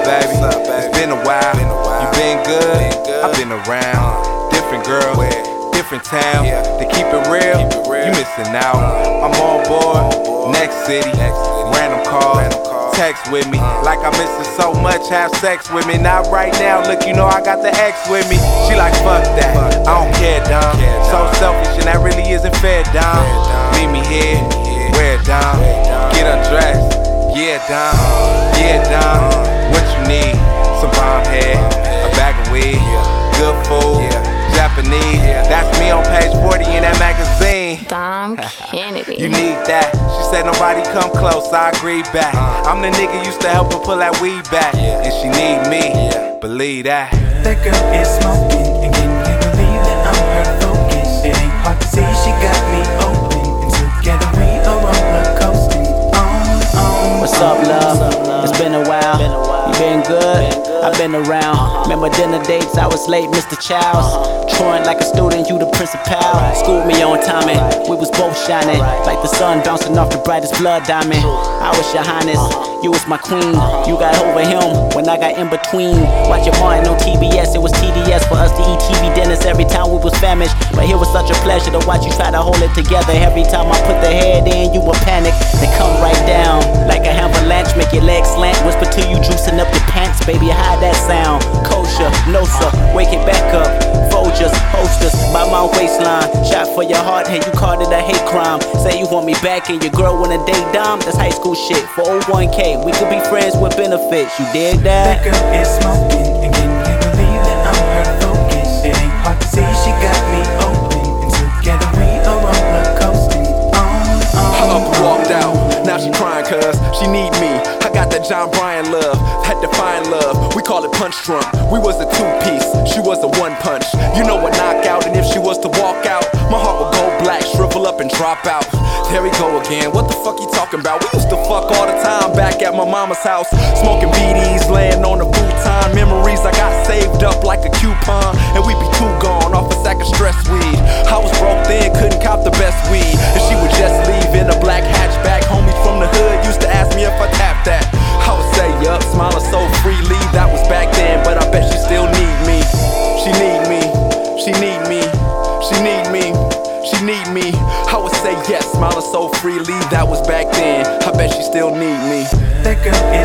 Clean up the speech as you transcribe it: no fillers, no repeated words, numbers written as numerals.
baby? It's been a while. You been good? I've been around. Different girl, different town. To keep it real, you missing out. I'm on board, next city. Random call, text with me. Like I'm missing so much, have sex with me. Not right now, look, you know I got the ex with me. She like, fuck that, I don't care, Dom. So selfish and that really isn't fair, Dom. Meet me here, wear it down. Get undressed, yeah, Dom. Yeah, Dom. What you need? Some bomb head, a bag of weed, good food, Japanese. That's me on page 40 in that magazine. Dom Kennedy. You need that. She said nobody come close, I agree back. I'm the nigga used to help her pull that weed back. And she need me, believe that. That girl is smoking, and can you believe that I'm her focus? It ain't hard to see she got me open, and together we are roller coasting on. What's up, love? It's been a while. You been good? I've been around. Remember dinner dates? I was late, Mr. Childs. Truant like a student, you the principal. Schooled me on timing. We was both shining like the sun bouncing off the brightest blood diamond. I was your highness, you was my queen. You got over him when I got in between. Watching Martin on TBS, it was TDS for us to eat TV dinners every time we was famished. But it was such a pleasure to watch you try to hold it together. Every time I put the head in, you would panic. They come right down like a avalanche, make your legs slant. Whisper to you, juicing up your pants, baby. Hide that sound. Kosher, no sir, wake it back up. Folgers, posters by my waistline. Shot for your heart, and you called it a hate crime. Say you want me back, and your girl wanna date Dom. That's high school shit. For 01K, we could be friends with benefits. You dig that? That girl is smoking, and can you believe that I'm her focus? It ain't hard to see she got me open, and together we are roller coasting on. Up and walked out, now she crying cause she need me. I got that John Bryan love, that Define love. We call it punch drunk. We was a two-piece, she was a one-punch. You know a knockout, and if she was to walk out, my heart would go black, shrivel up and drop out. There we go again, what the fuck you talking about? We used to fuck all the time back at my mama's house, smoking BDs, laying on the futon. Memories I got saved up like a coupon, and we be too gone off a sack of stress weed. I was broke then, couldn't cop the best weed, and she would just leave in a black hatchback. Homies from the hood used to ask me if I tapped that. I would say yup, smiling so freely. That was back then, but I bet she still need me. She need me, she need me, she need me, she need me. I would say yes, smiling so freely. That was back then, I bet she still need me. That girl is